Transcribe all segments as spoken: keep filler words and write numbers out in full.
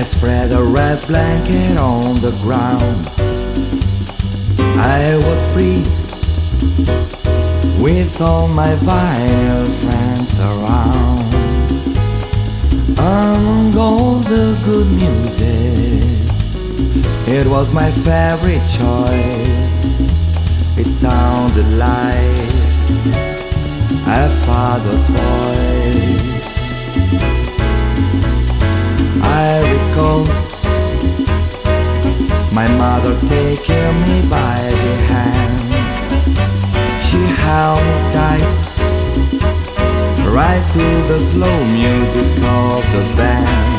spread a red blanket on the ground. I was free with all my vinyl friends around. Among all the good music, it was my favorite choice. It sounded like a father's voice. I recall my mother taking me by the hand. She held me tight, right to the slow music of the band,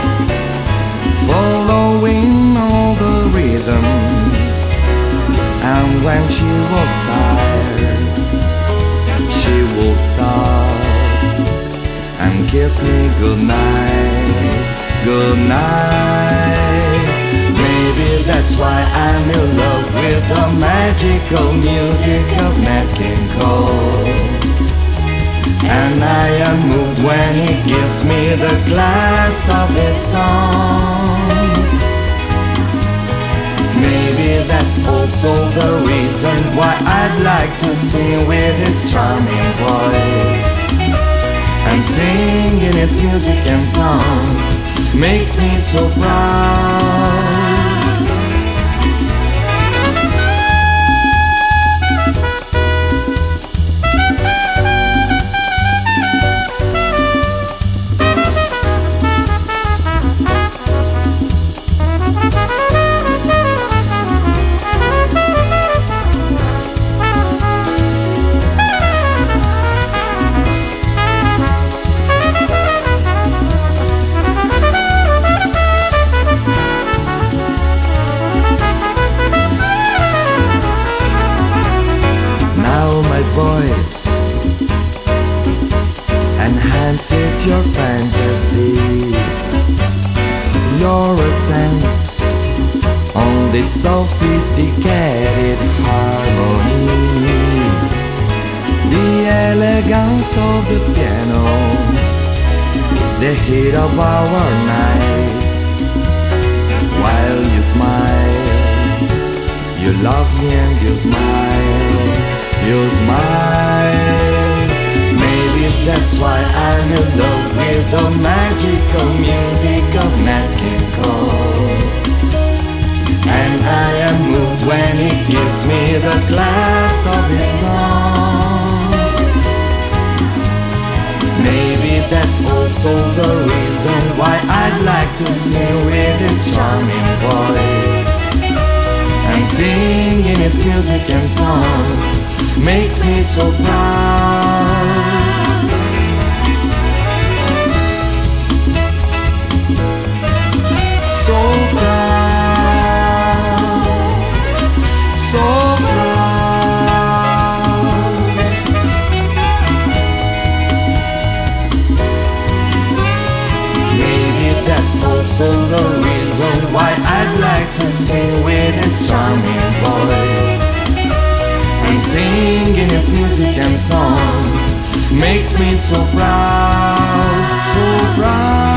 following all the rhythms. And when she was tired, she would stop and kiss me goodnight, goodnight. Maybe that's why I'm in love with the magical music of Nat King Cole. And I am moved when he gives me the glass of his songs. Maybe that's also the reason why I'd like to sing with his charming voice. And singing his music and songs makes me so proud. Voice enhances your fantasies, your sense on the sophisticated harmonies, the elegance of the piano, the heat of our nights. While you smile, you love me and you smile. You smile. Maybe that's why I'm in love with the magical music of Nat King Cole. And I am moved when he gives me the glass of his songs. Maybe that's also the reason why I'd like to sing with his charming voice. And singing his music and songs makes me so proud. So proud, so proud. Maybe that's also the reason why I'd like to sing with his charming voice. And singing his music and songs makes me so proud, so proud.